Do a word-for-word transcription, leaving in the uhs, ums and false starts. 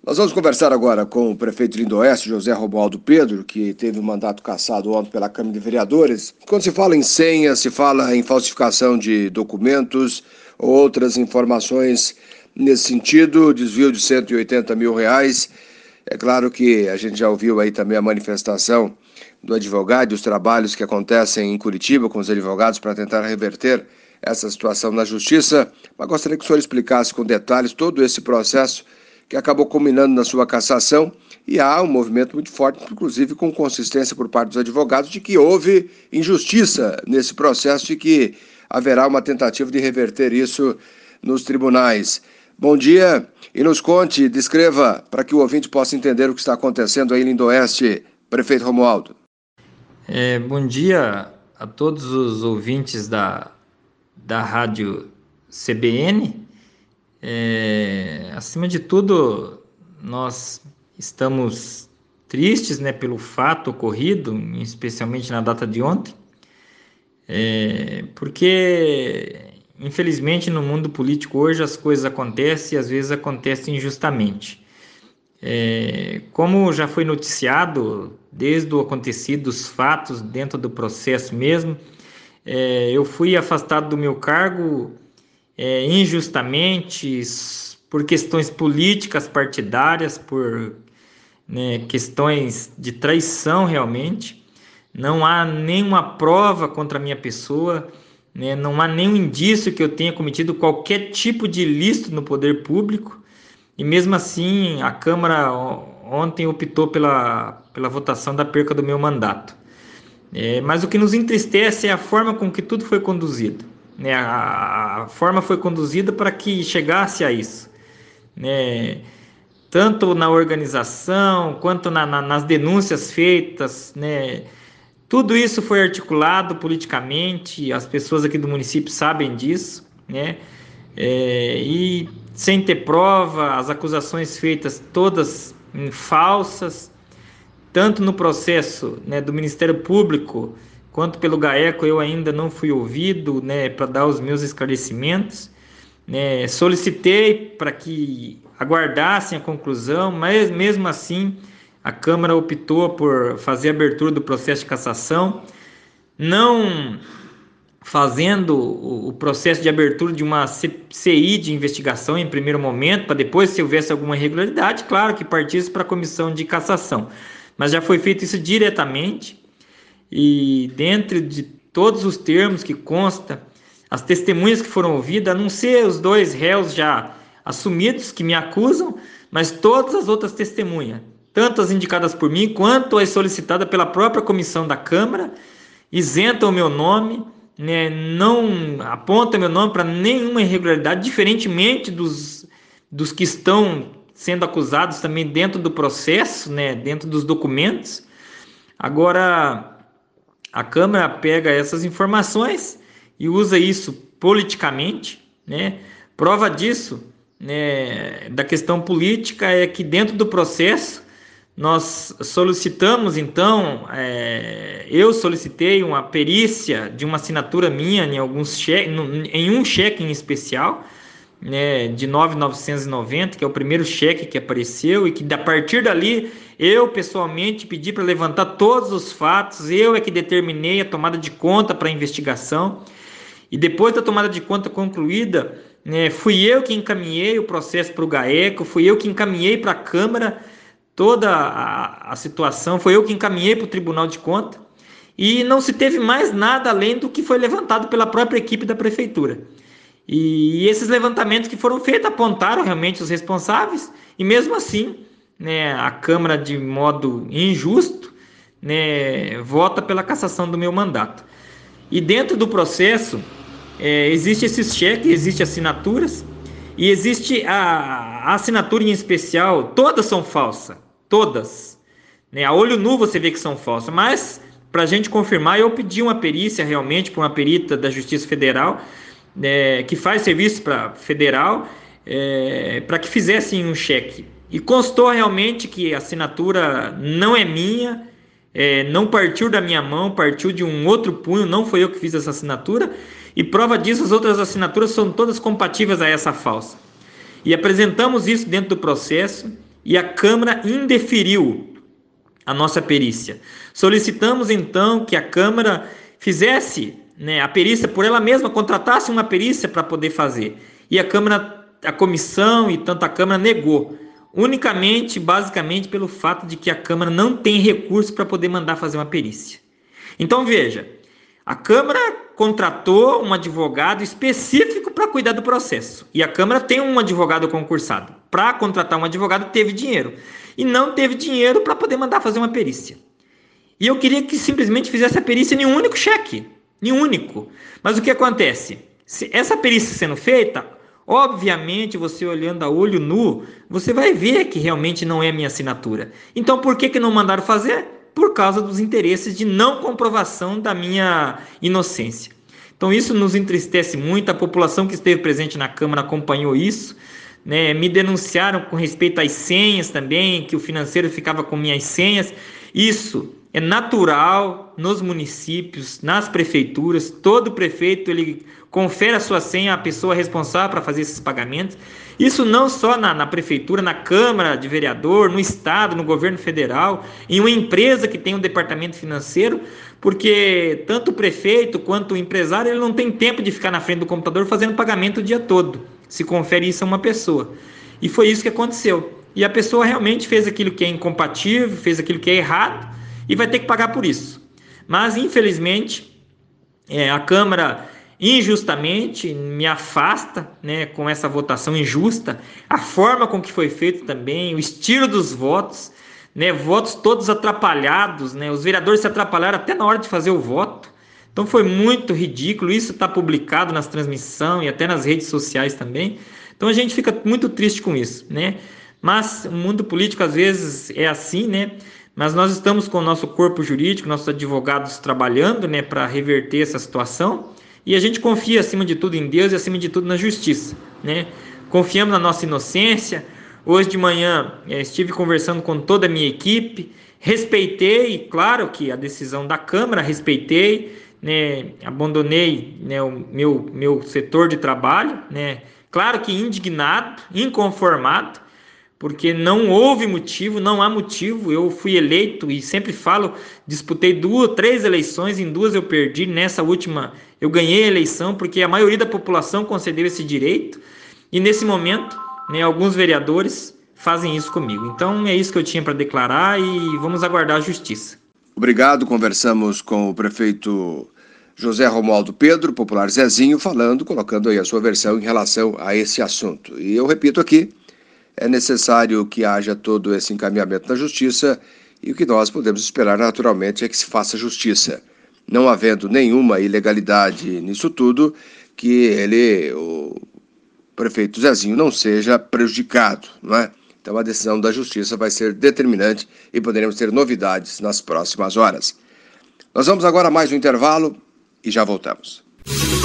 Nós vamos conversar agora com o prefeito de Lindoeste, José Romualdo Pedro, que teve o mandato cassado ontem pela Câmara de Vereadores. Quando se fala em senha, se fala em falsificação de documentos ou outras informações nesse sentido, desvio de cento e oitenta mil reais. É claro que a gente já ouviu aí também a manifestação do advogado e os trabalhos que acontecem em Curitiba com os advogados para tentar reverter essa situação na Justiça, mas gostaria que o senhor explicasse com detalhes todo esse processo que acabou culminando na sua cassação, e há um movimento muito forte, inclusive com consistência por parte dos advogados, de que houve injustiça nesse processo e que haverá uma tentativa de reverter isso nos tribunais. Bom dia, e nos conte, descreva, para que o ouvinte possa entender o que está acontecendo aí em Lindoeste, prefeito Romualdo. É, bom dia a todos os ouvintes da, da rádio C B N. É, acima de tudo, nós estamos tristes, né, pelo fato ocorrido, especialmente na data de ontem, é, porque, infelizmente, no mundo político hoje as coisas acontecem e às vezes acontecem injustamente. É, como já foi noticiado, desde o acontecido, dos fatos dentro do processo mesmo, é, eu fui afastado do meu cargo É, injustamente, por questões políticas partidárias, por né, questões de traição realmente. Não há nenhuma prova contra a minha pessoa, né, não há nenhum indício que eu tenha cometido qualquer tipo de ilícito no poder público, e mesmo assim a Câmara ontem optou pela, pela votação da perca do meu mandato. É, mas o que nos entristece é a forma com que tudo foi conduzido. Né, a, a forma foi conduzida para que chegasse a isso, né, tanto na organização quanto na, na, nas denúncias feitas, né, tudo isso foi articulado politicamente, as pessoas aqui do município sabem disso, né, é, e sem ter prova, as acusações feitas todas falsas, tanto no processo, né, do Ministério Público quanto pelo GAECO, eu ainda não fui ouvido, né, para dar os meus esclarecimentos. Né, solicitei para que aguardassem a conclusão, mas mesmo assim a Câmara optou por fazer a abertura do processo de cassação, não fazendo o processo de abertura de uma C I de investigação em primeiro momento, para depois, se houvesse alguma irregularidade, claro que partisse para a comissão de cassação. Mas já foi feito isso diretamente, e dentro de todos os termos que consta, as testemunhas que foram ouvidas, a não ser os dois réus já assumidos que me acusam, mas todas as outras testemunhas, tanto as indicadas por mim, quanto as solicitadas pela própria comissão da Câmara, isentam o meu nome, né, não apontam meu nome para nenhuma irregularidade, diferentemente dos, dos que estão sendo acusados também dentro do processo, né, dentro dos documentos. Agora, a Câmara pega essas informações e usa isso politicamente, né? Prova disso, né, da questão política é que dentro do processo nós solicitamos, então, é, eu solicitei uma perícia de uma assinatura minha em, alguns cheque, em um cheque em especial, né, de nove mil novecentos e noventa, que é o primeiro cheque que apareceu, e que a partir dali eu pessoalmente pedi para levantar todos os fatos, eu é que determinei a tomada de conta para a investigação, e depois da tomada de conta concluída, né, fui eu que encaminhei o processo para o GAECO, fui eu que encaminhei para a Câmara toda a, a situação, foi eu que encaminhei para o Tribunal de Contas, e não se teve mais nada além do que foi levantado pela própria equipe da Prefeitura. E esses levantamentos que foram feitos apontaram realmente os responsáveis, e mesmo assim, né, a Câmara, de modo injusto, né, vota pela cassação do meu mandato. E dentro do processo, é, existe esses cheques, existem assinaturas, e existe a, a assinatura em especial, todas são falsas, todas. Né, a olho nu você vê que são falsas, mas para a gente confirmar, eu pedi uma perícia realmente para uma perita da Justiça Federal, É, que faz serviço para federal, é, para que fizessem um cheque. E constou realmente que a assinatura não é minha, é, não partiu da minha mão, partiu de um outro punho, não foi eu que fiz essa assinatura, e prova disso, as outras assinaturas são todas compatíveis a essa falsa. E apresentamos isso dentro do processo, e a Câmara indeferiu a nossa perícia. Solicitamos então que a Câmara fizesse, né, a perícia por ela mesma, contratasse uma perícia para poder fazer. E a Câmara, a comissão e tanto a Câmara negou, unicamente, basicamente, pelo fato de que a Câmara não tem recurso para poder mandar fazer uma perícia. Então veja, a Câmara contratou um advogado específico para cuidar do processo. E a Câmara tem um advogado concursado. Para contratar um advogado, teve dinheiro. E não teve dinheiro para poder mandar fazer uma perícia. E eu queria que simplesmente fizesse a perícia em um único cheque. Em um único. Mas o que acontece? Se essa perícia sendo feita, obviamente, você olhando a olho nu, você vai ver que realmente não é minha assinatura. Então, por que que não mandaram fazer? Por causa dos interesses de não comprovação da minha inocência. Então isso nos entristece muito, a população que esteve presente na Câmara acompanhou isso, né? Me denunciaram com respeito às senhas também, que o financeiro ficava com minhas senhas. Isso é natural nos municípios, nas prefeituras, todo prefeito ele confere a sua senha à pessoa responsável para fazer esses pagamentos. Isso não só na, na prefeitura, na Câmara de Vereador, no Estado, no governo federal, em uma empresa que tem um departamento financeiro, porque tanto o prefeito quanto o empresário ele não tem tempo de ficar na frente do computador fazendo pagamento o dia todo. Se confere isso a uma pessoa. E foi isso que aconteceu. E a pessoa realmente fez aquilo que é incompatível, fez aquilo que é errado e vai ter que pagar por isso. Mas, infelizmente, é, a Câmara injustamente me afasta, né, com essa votação injusta, a forma com que foi feito também, o estilo dos votos, né, votos todos atrapalhados, né, os vereadores se atrapalharam até na hora de fazer o voto. Então foi muito ridículo, isso está publicado nas transmissões e até nas redes sociais também. Então a gente fica muito triste com isso, né? Mas o mundo político às vezes é assim, né? Mas nós estamos com o nosso corpo jurídico, nossos advogados trabalhando, né, para reverter essa situação. E a gente confia acima de tudo em Deus e acima de tudo na justiça, né? Confiamos na nossa inocência. Hoje de manhã eh, estive conversando com toda a minha equipe, respeitei, claro que a decisão da Câmara, respeitei, né? Abandonei, né, o meu, meu setor de trabalho, né? Claro que indignado, inconformado, porque não houve motivo, não há motivo. Eu fui eleito e sempre falo, disputei duas, três eleições, em duas eu perdi, nessa última eu ganhei a eleição, porque a maioria da população concedeu esse direito, e nesse momento, né, alguns vereadores fazem isso comigo. Então é isso que eu tinha para declarar e vamos aguardar a justiça. Obrigado, conversamos com o prefeito José Romualdo Pedro, popular Zezinho, falando, colocando aí a sua versão em relação a esse assunto. E eu repito aqui, é necessário que haja todo esse encaminhamento na justiça e o que nós podemos esperar naturalmente é que se faça justiça. Não havendo nenhuma ilegalidade nisso tudo, que ele, o prefeito Zezinho, não seja prejudicado, não é? Então a decisão da justiça vai ser determinante e poderemos ter novidades nas próximas horas. Nós vamos agora a mais um intervalo e já voltamos.